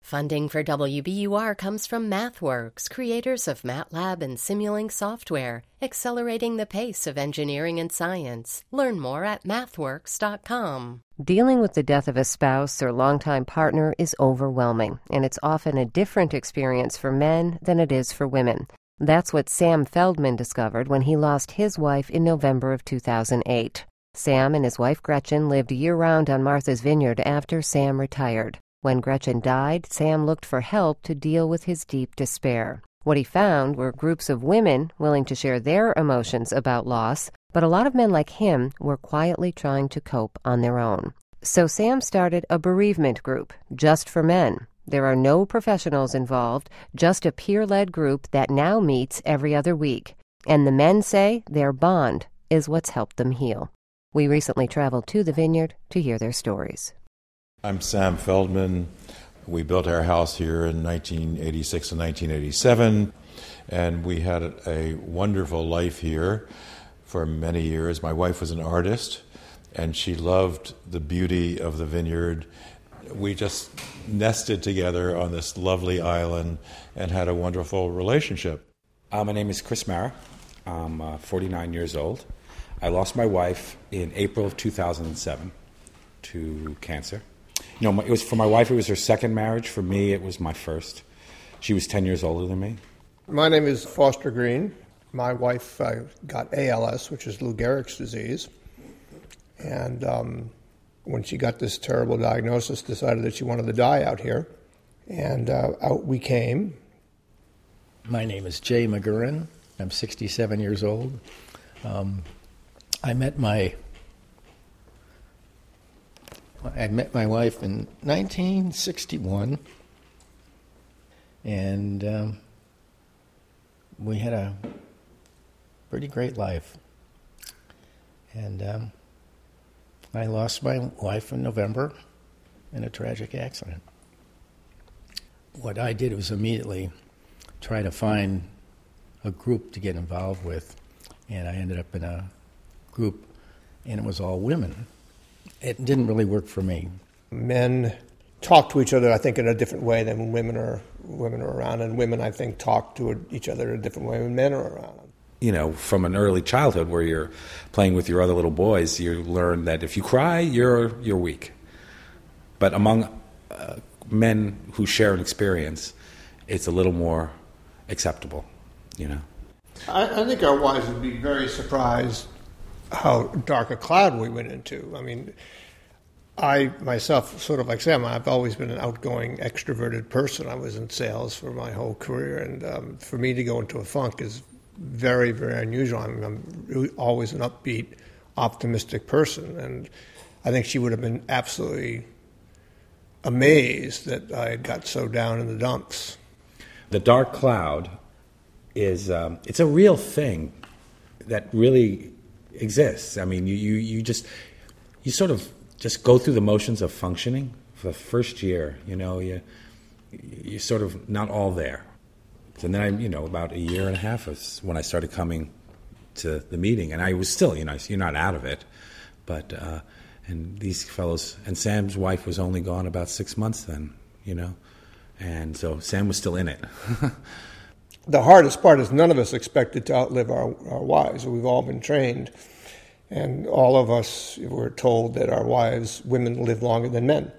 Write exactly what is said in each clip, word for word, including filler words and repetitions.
Funding for W B U R comes from MathWorks, creators of MATLAB and Simulink software, accelerating the pace of engineering and science. Learn more at mathworks dot com. Dealing with the death of a spouse or longtime partner is overwhelming, and it's often a different experience for men than it is for women. That's what Sam Feldman discovered when he lost his wife in November of two thousand eight. Sam and his wife Gretchen lived year-round on Martha's Vineyard after Sam retired. When Gretchen died, Sam looked for help to deal with his deep despair. What he found were groups of women willing to share their emotions about loss, but a lot of men like him were quietly trying to cope on their own. So Sam started a bereavement group, just for men. There are no professionals involved, just a peer-led group that now meets every other week. And the men say their bond is what's helped them heal. We recently traveled to the Vineyard to hear their stories. I'm Sam Feldman. We built our house here in nineteen eighty-six and nineteen eighty-seven, and we had a wonderful life here for many years. My wife was an artist, and she loved the beauty of the vineyard. We just nested together on this lovely island and had a wonderful relationship. Uh, my name is Chris Mara. I'm uh, forty-nine years old. I lost my wife in April of two thousand seven to cancer. You know, it was for my wife, it was her second marriage. For me, it was my first. She was ten years older than me. My name is Foster Green. My wife uh, got A L S, which is Lou Gehrig's disease. And um, when she got this terrible diagnosis, decided that she wanted to die out here. And uh, out we came. My name is Jay McGurran. I'm sixty-seven years old. Um, I met my I met my wife in nineteen sixty-one, and um, we had a pretty great life. And um, I lost my wife in November in a tragic accident. What I did was immediately try to find a group to get involved with, and I ended up in a group, and it was all women. It didn't really work for me. Men talk to each other, I think, in a different way than when women are women are around, and women, I think, talk to each other in a different way when men are around. You know, from an early childhood where you're playing with your other little boys, you learn that if you cry, you're you're weak. But among uh, men who share an experience, it's a little more acceptable, you know. I, I think our wives would be very surprised how dark a cloud we went into. I mean, I myself, sort of like Sam, I've always been an outgoing, extroverted person. I was in sales for my whole career, and um, for me to go into a funk is very, very unusual. I mean, I'm really always an upbeat, optimistic person, and I think she would have been absolutely amazed that I had got so down in the dumps. The dark cloud is, um, it's a real thing that really exists. I mean, you, you, you just, you sort of just go through the motions of functioning for the first year, you know, you, you're sort of not all there. And then I, you know, about a year and a half is when I started coming to the meeting, and I was still, you know, you're not out of it, but, uh, and these fellows, and Sam's wife was only gone about six months then, you know, and so Sam was still in it. The hardest part is none of us expected to outlive our, our wives. We've all been trained, and all of us were told that our wives, women, live longer than men.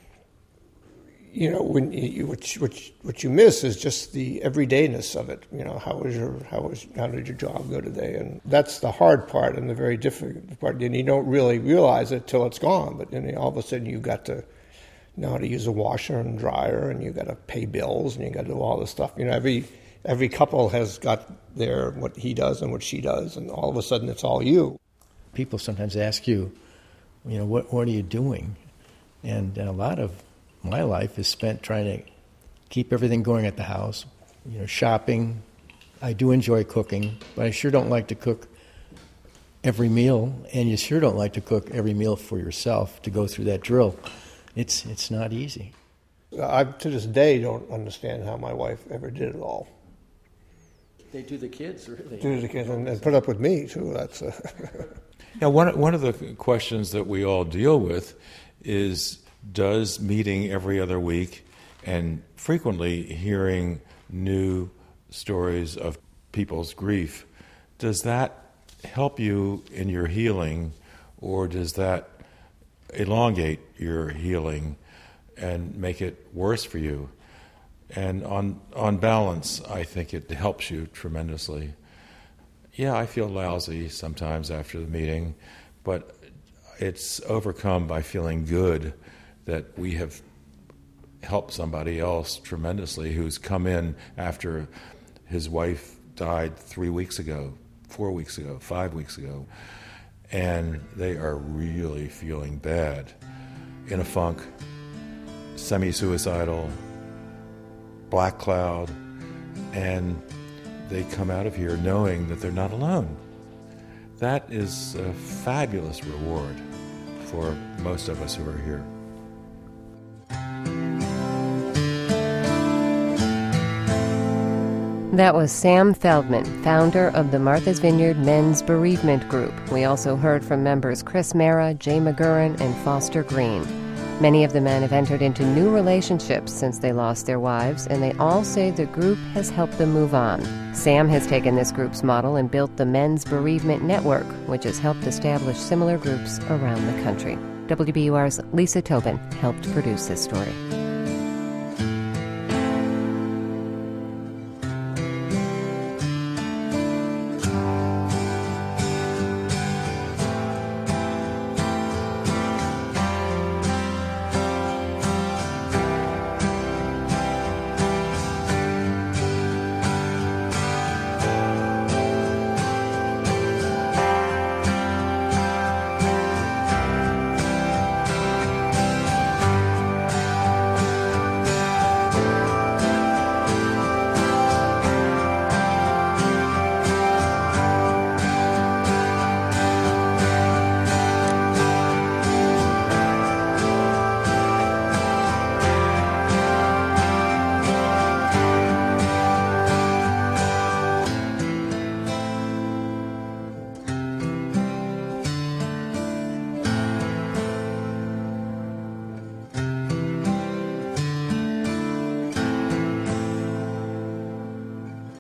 You know, when you, what, you, what, you, what you miss is just the everydayness of it. You know, how was your how was how did your job go today? And that's the hard part and the very difficult part. And you don't really realize it till it's gone. But then all of a sudden you got to know how to use a washer and dryer, and you got to pay bills, and you got to do all this stuff. You know, every every couple has got their what he does and what she does, and all of a sudden it's all you. People sometimes ask you, you know, what what are you doing? And a lot of my life is spent trying to keep everything going at the house, you know, shopping. I do enjoy cooking, but I sure don't like to cook every meal, and you sure don't like to cook every meal for yourself to go through that drill. It's it's not easy. I, to this day, don't understand how my wife ever did it all. They do the kids, really. Do the kids, and, and put up with me, too. That's uh... Now, one, one of the questions that we all deal with is, does meeting every other week and frequently hearing new stories of people's grief. Does that help you in your healing, or does that elongate your healing and make it worse for you? And on on balance, I think it helps you tremendously. Yeah, I feel lousy sometimes after the meeting, but it's overcome by feeling good that we have helped somebody else tremendously who's come in after his wife died three weeks ago, four weeks ago, five weeks ago, and they are really feeling bad, in a funk, semi-suicidal, black cloud, and they come out of here knowing that they're not alone. That is a fabulous reward for most of us who are here. That was Sam Feldman, founder of the Martha's Vineyard Men's Bereavement Group. We also heard from members Chris Mara, Jay McGurran, and Foster Green. Many of the men have entered into new relationships since they lost their wives, and they all say the group has helped them move on. Sam has taken this group's model and built the Men's Bereavement Network, which has helped establish similar groups around the country. W B U R's Lisa Tobin helped produce this story.